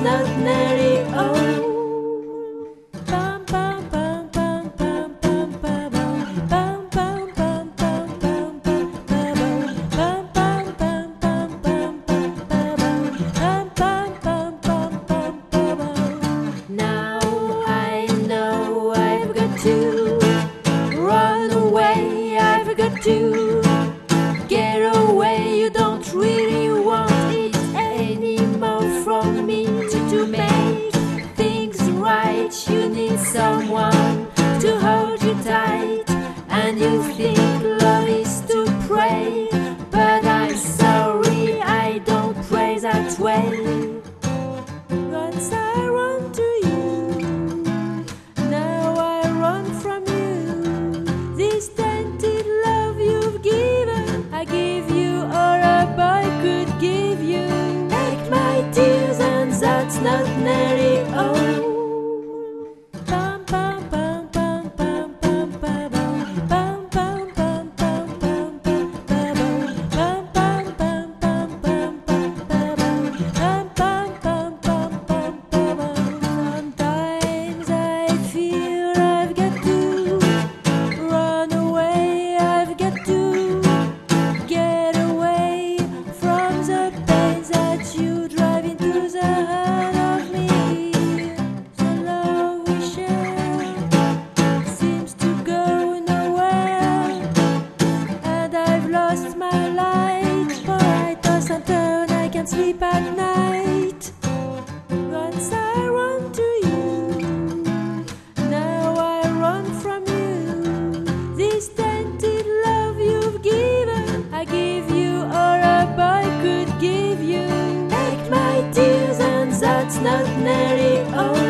not nearly all. Now I know I've got to run away, I've got to get away. You don't really want it anymore from me. To make things right, you need someone to hold you tight, and you think love is to pray, but I'm sorry, I don't pray that way. Once I run to you, now I run from you. This tainted love you've given, I give you all a boy could give you. Take my tears and that's not nearly all. Lost my light, for I toss and turn, I can't sleep at night. Once I run to you, now I run from you. This tainted love you've given, I give you all a boy could give you. Take my tears and that's not nearly all.